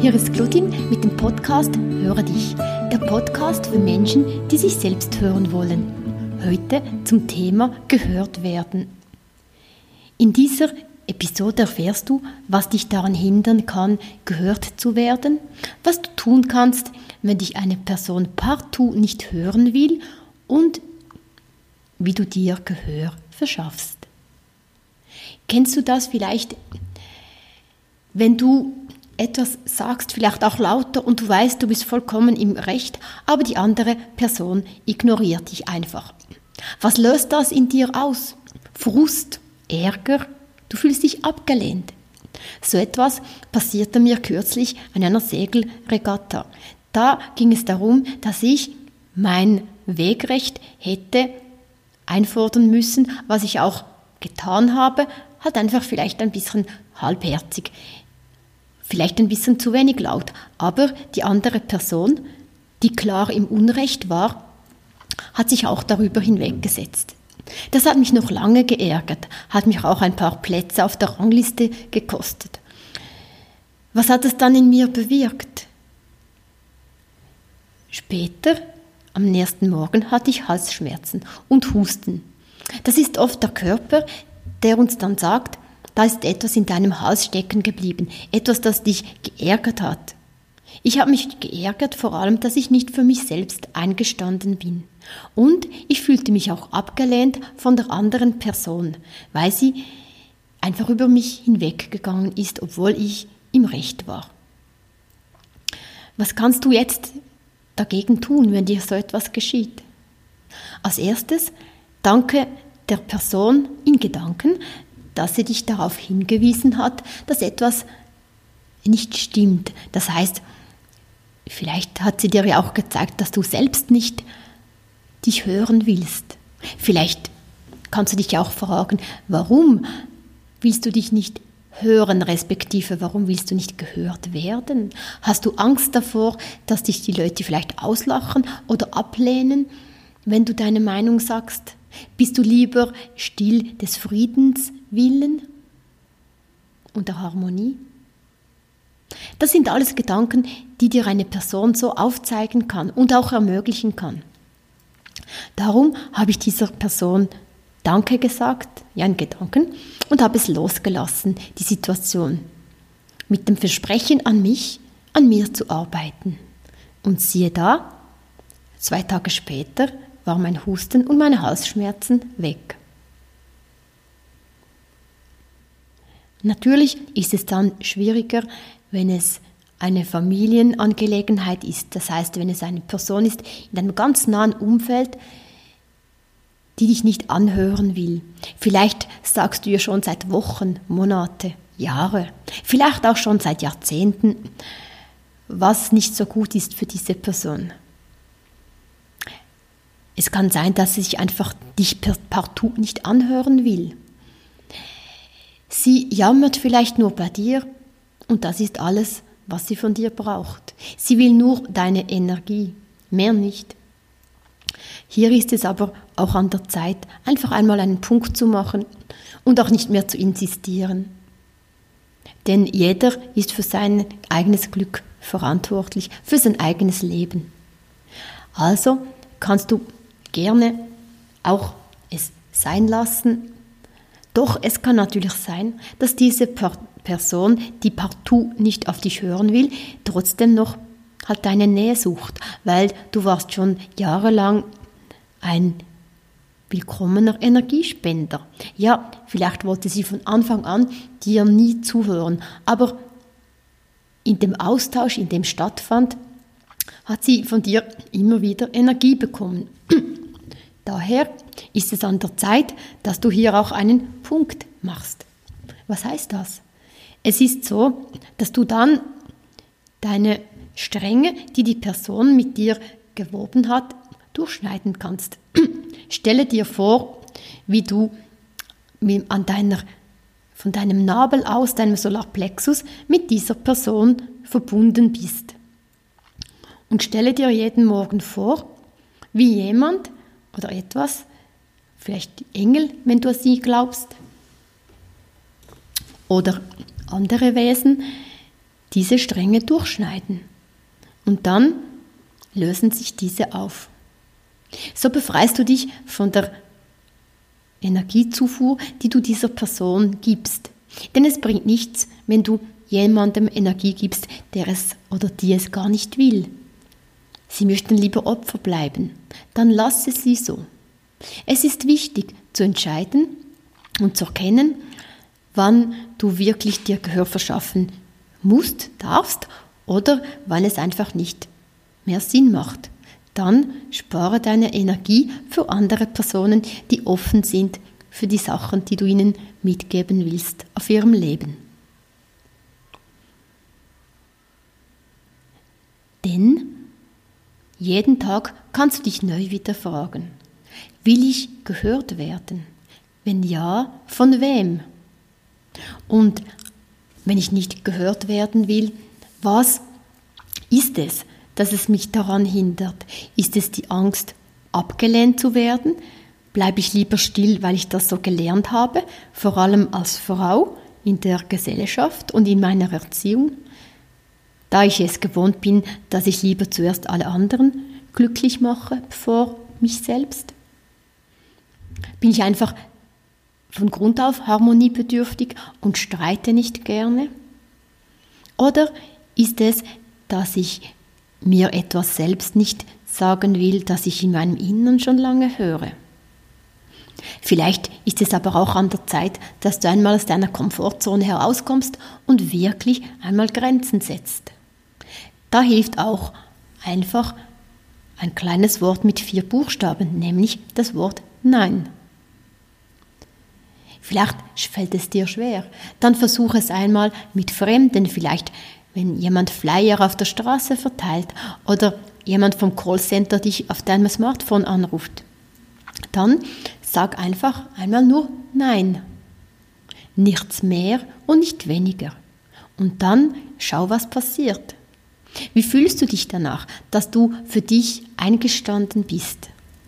Hier ist Claudine mit dem Podcast Höre dich, der Podcast für Menschen, die sich selbst hören wollen. Heute zum Thema gehört werden. In dieser Episode erfährst du, was dich daran hindern kann, gehört zu werden, was du tun kannst, wenn dich eine Person partout nicht hören will und wie du dir Gehör verschaffst. Kennst du das vielleicht, wenn du etwas sagst, vielleicht auch lauter und du weißt, du bist vollkommen im Recht, aber die andere Person ignoriert dich einfach. Was löst das in dir aus? Frust, Ärger, du fühlst dich abgelehnt. So etwas passierte mir kürzlich an einer Segelregatta. Da ging es darum, dass ich mein Wegrecht hätte einfordern müssen, was ich auch getan habe, halt einfach vielleicht ein bisschen halbherzig. Vielleicht ein bisschen zu wenig laut, aber die andere Person, die klar im Unrecht war, hat sich auch darüber hinweggesetzt. Das hat mich noch lange geärgert, hat mich auch ein paar Plätze auf der Rangliste gekostet. Was hat es dann in mir bewirkt? Später, am nächsten Morgen, hatte ich Halsschmerzen und Husten. Das ist oft der Körper, der uns dann sagt, da ist etwas in deinem Hals stecken geblieben, etwas, das dich geärgert hat. Ich habe mich geärgert, vor allem, dass ich nicht für mich selbst eingestanden bin. Und ich fühlte mich auch abgelehnt von der anderen Person, weil sie einfach über mich hinweggegangen ist, obwohl ich im Recht war. Was kannst du jetzt dagegen tun, wenn dir so etwas geschieht? Als erstes, danke der Person in Gedanken, dass sie dich darauf hingewiesen hat, dass etwas nicht stimmt. Das heißt, vielleicht hat sie dir ja auch gezeigt, dass du selbst nicht dich hören willst. Vielleicht kannst du dich auch fragen, warum willst du dich nicht hören, respektive warum willst du nicht gehört werden? Hast du Angst davor, dass dich die Leute vielleicht auslachen oder ablehnen, wenn du deine Meinung sagst? Bist du lieber still des Friedens willen und der Harmonie? Das sind alles Gedanken, die dir eine Person so aufzeigen kann und auch ermöglichen kann. Darum habe ich dieser Person Danke gesagt, ja in Gedanken, und habe es losgelassen, die Situation, mit dem Versprechen an mich, an mir zu arbeiten. Und siehe da, 2 Tage später war mein Husten und meine Halsschmerzen weg. Natürlich ist es dann schwieriger, wenn es eine Familienangelegenheit ist. Das heißt, wenn es eine Person ist in einem ganz nahen Umfeld, die dich nicht anhören will. Vielleicht sagst du ihr schon seit Wochen, Monate, Jahre, vielleicht auch schon seit Jahrzehnten, was nicht so gut ist für diese Person. Es kann sein, dass sie sich einfach dich partout nicht anhören will. Sie jammert vielleicht nur bei dir und das ist alles, was sie von dir braucht. Sie will nur deine Energie, mehr nicht. Hier ist es aber auch an der Zeit, einfach einmal einen Punkt zu machen und auch nicht mehr zu insistieren. Denn jeder ist für sein eigenes Glück verantwortlich, für sein eigenes Leben. Also kannst du gerne auch es sein lassen. Doch es kann natürlich sein, dass diese Person, die partout nicht auf dich hören will, trotzdem noch halt deine Nähe sucht, weil du warst schon jahrelang ein willkommener Energiespender. Ja, vielleicht wollte sie von Anfang an dir nie zuhören, aber in dem Austausch, in dem stattfand, hat sie von dir immer wieder Energie bekommen. Daher ist es an der Zeit, dass du hier auch einen Punkt machst. Was heißt das? Es ist so, dass du dann deine Stränge, die die Person mit dir gewoben hat, durchschneiden kannst. Stelle dir vor, wie du von deinem Nabel aus, deinem Solarplexus, mit dieser Person verbunden bist. Und stelle dir jeden Morgen vor, wie jemand oder etwas, vielleicht die Engel, wenn du an sie glaubst, oder andere Wesen, diese Stränge durchschneiden. Und dann lösen sich diese auf. So befreist du dich von der Energiezufuhr, die du dieser Person gibst. Denn es bringt nichts, wenn du jemandem Energie gibst, der es oder die es gar nicht will. Sie möchten lieber Opfer bleiben. Dann lasse sie so. Es ist wichtig zu entscheiden und zu erkennen, wann du wirklich dir Gehör verschaffen musst, darfst oder wann es einfach nicht mehr Sinn macht. Dann spare deine Energie für andere Personen, die offen sind für die Sachen, die du ihnen mitgeben willst auf ihrem Leben. Denn jeden Tag kannst du dich neu wieder fragen, will ich gehört werden? Wenn ja, von wem? Und wenn ich nicht gehört werden will, was ist es, dass es mich daran hindert? Ist es die Angst, abgelehnt zu werden? Bleibe ich lieber still, weil ich das so gelernt habe, vor allem als Frau in der Gesellschaft und in meiner Erziehung? Da ich es gewohnt bin, dass ich lieber zuerst alle anderen glücklich mache, bevor mich selbst? Bin ich einfach von Grund auf harmoniebedürftig und streite nicht gerne? Oder ist es, dass ich mir etwas selbst nicht sagen will, das ich in meinem Innern schon lange höre? Vielleicht ist es aber auch an der Zeit, dass du einmal aus deiner Komfortzone herauskommst und wirklich einmal Grenzen setzt. Da hilft auch einfach ein kleines Wort mit 4 Buchstaben, nämlich das Wort Nein. Vielleicht fällt es dir schwer, dann versuche es einmal mit Fremden, vielleicht wenn jemand Flyer auf der Straße verteilt oder jemand vom Callcenter dich auf deinem Smartphone anruft. Dann sag einfach einmal nur Nein. Nichts mehr und nicht weniger. Und dann schau, was passiert. Wie fühlst du dich danach, dass du für dich eingestanden bist?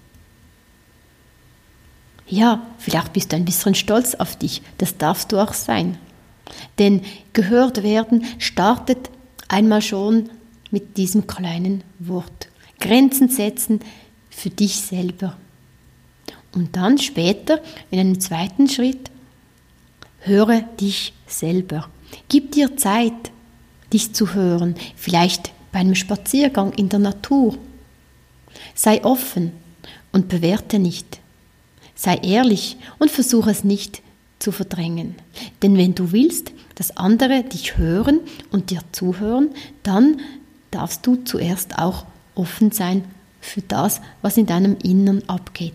Ja, vielleicht bist du ein bisschen stolz auf dich, das darfst du auch sein. Denn gehört werden startet einmal schon mit diesem kleinen Wort. Grenzen setzen für dich selber. Und dann später, in einem zweiten Schritt, höre dich selber. Gib dir Zeit, dich zu hören, vielleicht bei einem Spaziergang in der Natur. Sei offen und bewerte nicht. Sei ehrlich und versuche es nicht zu verdrängen. Denn wenn du willst, dass andere dich hören und dir zuhören, dann darfst du zuerst auch offen sein für das, was in deinem Innern abgeht.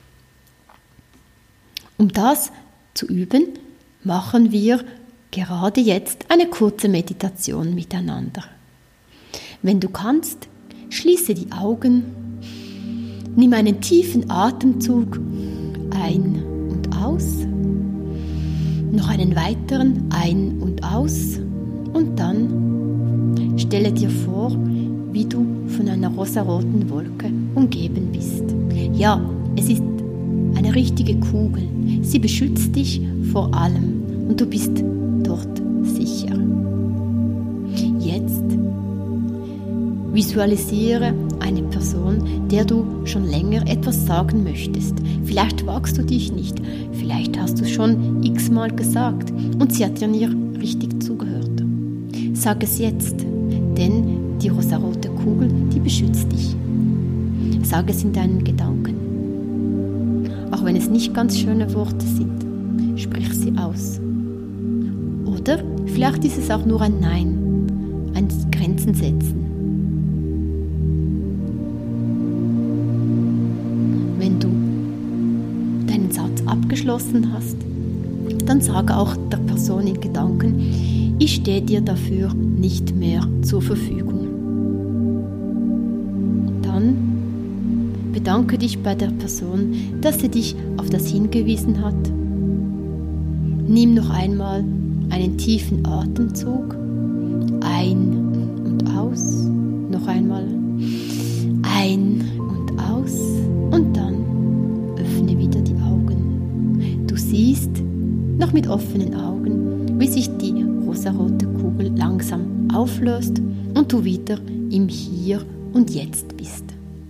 Um das zu üben, machen wir gerade jetzt eine kurze Meditation miteinander. Wenn du kannst, schließe die Augen, nimm einen tiefen Atemzug ein und aus, noch einen weiteren ein und aus und dann stelle dir vor, wie du von einer rosaroten Wolke umgeben bist. Ja, es ist eine richtige Kugel. Sie beschützt dich vor allem und du bist dort sicher. Jetzt visualisiere eine Person, der du schon länger etwas sagen möchtest. Vielleicht wagst du dich nicht, vielleicht hast du es schon x-mal gesagt und sie hat dir nie richtig zugehört. Sag es jetzt, denn die rosarote Kugel, die beschützt dich. Sag es in deinen Gedanken. Auch wenn es nicht ganz schöne Worte sind, sprich sie aus. Oder vielleicht ist es auch nur ein Nein, ein Grenzen setzen. Wenn du deinen Satz abgeschlossen hast, dann sage auch der Person in Gedanken, ich stehe dir dafür nicht mehr zur Verfügung. Dann bedanke dich bei der Person, dass sie dich auf das hingewiesen hat. Nimm noch einmal einen tiefen Atemzug, ein und aus, noch einmal, ein und aus und dann öffne wieder die Augen. Du siehst, noch mit offenen Augen, wie sich die rosarote Kugel langsam auflöst und du wieder im Hier und Jetzt bist.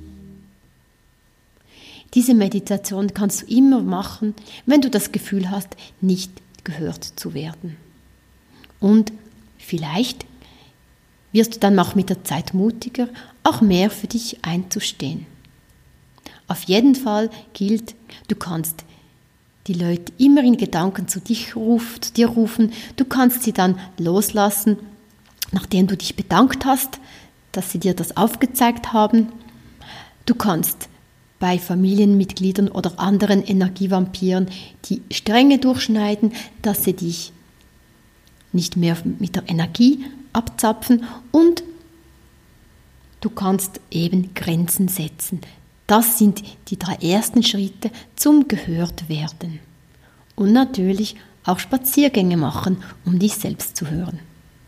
Diese Meditation kannst du immer machen, wenn du das Gefühl hast, nicht gehört zu werden. Und vielleicht wirst du dann auch mit der Zeit mutiger, auch mehr für dich einzustehen. Auf jeden Fall gilt, du kannst die Leute immer in Gedanken zu dir rufen, du kannst sie dann loslassen, nachdem du dich bedankt hast, dass sie dir das aufgezeigt haben. Du kannst bei Familienmitgliedern oder anderen Energievampiren die Stränge durchschneiden, dass sie dich nicht mehr mit der Energie abzapfen und du kannst eben Grenzen setzen. Das sind die 3 ersten Schritte zum Gehörtwerden. Und natürlich auch Spaziergänge machen, um dich selbst zu hören.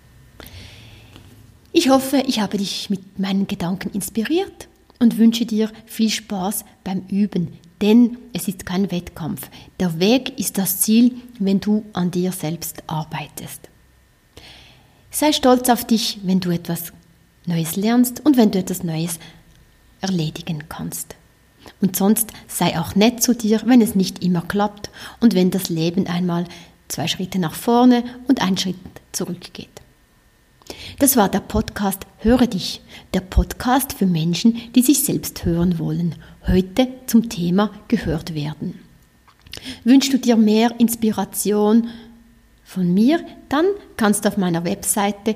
Ich hoffe, ich habe dich mit meinen Gedanken inspiriert und wünsche dir viel Spaß beim Üben, denn es ist kein Wettkampf. Der Weg ist das Ziel, wenn du an dir selbst arbeitest. Sei stolz auf dich, wenn du etwas Neues lernst und wenn du etwas Neues erledigen kannst. Und sonst sei auch nett zu dir, wenn es nicht immer klappt und wenn das Leben einmal 2 Schritte nach vorne und 1 Schritt zurückgeht. Das war der Podcast Höre dich, der Podcast für Menschen, die sich selbst hören wollen. Heute zum Thema gehört werden. Wünschst du dir mehr Inspiration von mir, dann kannst du auf meiner Webseite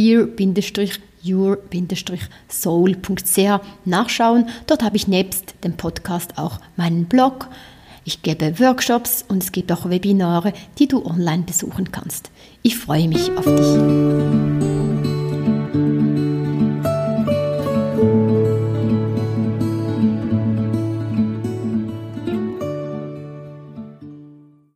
here-your-soul.ch nachschauen. Dort habe ich nebst dem Podcast auch meinen Blog. Ich gebe Workshops und es gibt auch Webinare, die du online besuchen kannst. Ich freue mich auf dich.